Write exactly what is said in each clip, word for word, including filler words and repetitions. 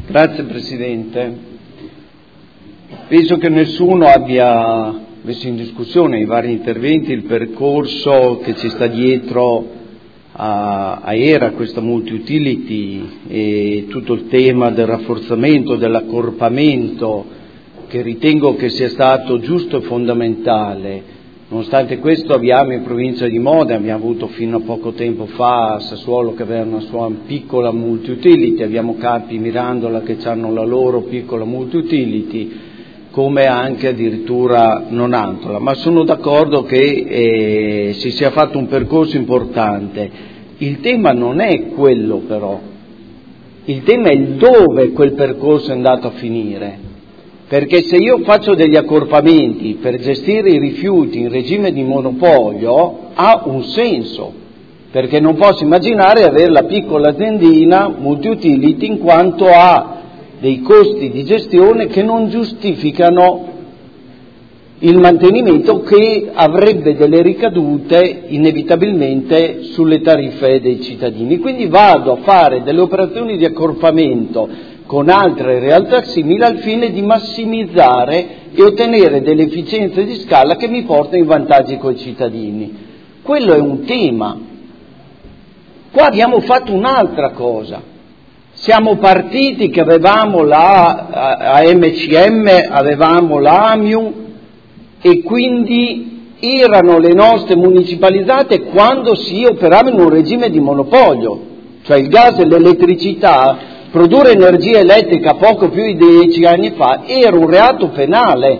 Grazie Presidente. Penso che nessuno abbia messo in discussione nei vari interventi il percorso che ci sta dietro a, a ERA, questa multi-utility, e tutto il tema del rafforzamento, dell'accorpamento, che ritengo che sia stato giusto e fondamentale. Nonostante questo abbiamo in provincia di Modena, abbiamo avuto fino a poco tempo fa a Sassuolo che aveva una sua piccola multi-utility, abbiamo Carpi Mirandola che hanno la loro piccola multi-utility, come anche addirittura Nonantola, ma sono d'accordo che eh, si sia fatto un percorso importante. Il tema non è quello però, il tema è il dove quel percorso è andato a finire. Perché se io faccio degli accorpamenti per gestire i rifiuti in regime di monopolio ha un senso, perché non posso immaginare avere la piccola aziendina multi-utility in quanto ha dei costi di gestione che non giustificano il mantenimento, che avrebbe delle ricadute inevitabilmente sulle tariffe dei cittadini. Quindi vado a fare delle operazioni di accorpamento con altre realtà simili al fine di massimizzare e ottenere delle efficienze di scala che mi portano in vantaggi coi cittadini. Quello è un tema. Qua abbiamo fatto un'altra cosa. Siamo partiti che avevamo la A M C M, avevamo l'Amium e quindi erano le nostre municipalizzate quando si operava in un regime di monopolio, cioè il gas e l'elettricità. Produrre energia elettrica poco più di dieci anni fa era un reato penale.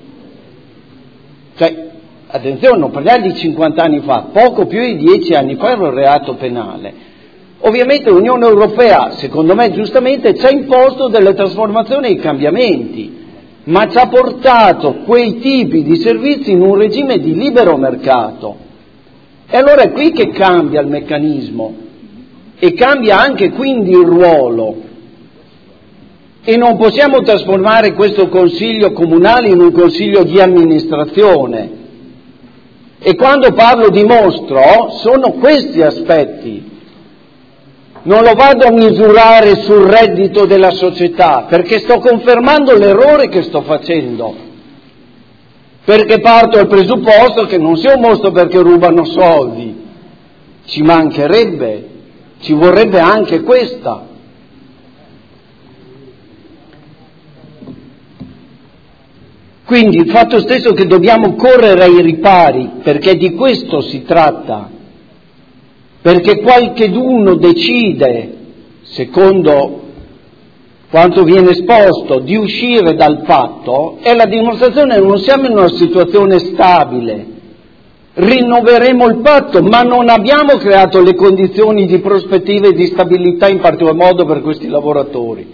Cioè, attenzione, non parliamo di cinquanta anni fa, poco più di dieci anni fa era un reato penale. Ovviamente l'Unione Europea, secondo me giustamente, ci ha imposto delle trasformazioni e dei cambiamenti, ma ci ha portato quei tipi di servizi in un regime di libero mercato. E allora è qui che cambia il meccanismo. E cambia anche quindi il ruolo, e non possiamo trasformare questo consiglio comunale in un consiglio di amministrazione. E quando parlo di mostro sono questi aspetti, non lo vado a misurare sul reddito della società, perché sto confermando l'errore che sto facendo, perché parto dal presupposto che non sia un mostro perché rubano soldi, ci mancherebbe. Ci vorrebbe anche questa. Quindi il fatto stesso che dobbiamo correre ai ripari, perché di questo si tratta, perché qualcheduno decide, secondo quanto viene esposto, di uscire dal patto, è la dimostrazione che non siamo in una situazione stabile. Rinnoveremo il patto, ma non abbiamo creato le condizioni di prospettiva e di stabilità, in particolar modo per questi lavoratori.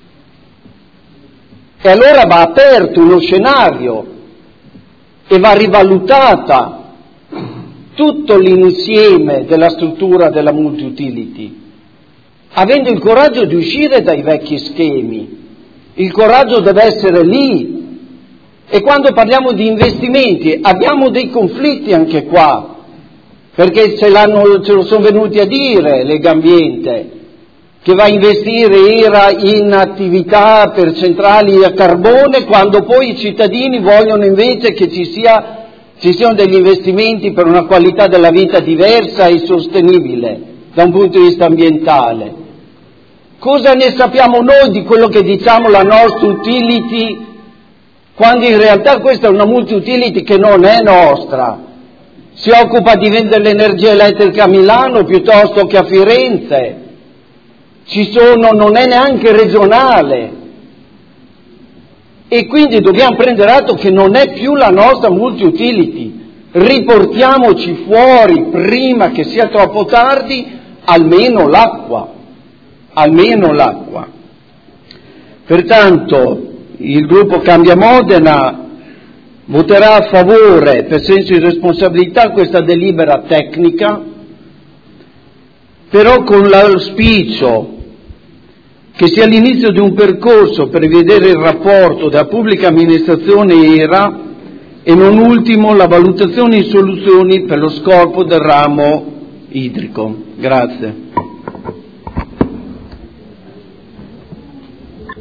E allora va aperto uno scenario e va rivalutata tutto l'insieme della struttura della multi-utility, avendo il coraggio di uscire dai vecchi schemi. Il coraggio deve essere lì. E quando parliamo di investimenti abbiamo dei conflitti anche qua, perché ce, l'hanno, ce lo sono venuti a dire Legambiente, che va a investire era in attività per centrali a carbone, quando poi i cittadini vogliono invece che ci, sia, ci siano degli investimenti per una qualità della vita diversa e sostenibile da un punto di vista ambientale. Cosa ne sappiamo noi di quello che diciamo la nostra utility, quando in realtà questa è una multi-utility che non è nostra, si occupa di vendere l'energia elettrica a Milano piuttosto che a Firenze, ci sono, non è neanche regionale, e quindi dobbiamo prendere atto che non è più la nostra multi-utility. Riportiamoci fuori prima che sia troppo tardi almeno l'acqua, almeno l'acqua. Pertanto il gruppo Cambia Modena voterà a favore per senso di responsabilità questa delibera tecnica, però con l'auspicio che sia l'inizio di un percorso per rivedere il rapporto della pubblica amministrazione ERA e non ultimo la valutazione di soluzioni per lo scorporo del ramo idrico. Grazie.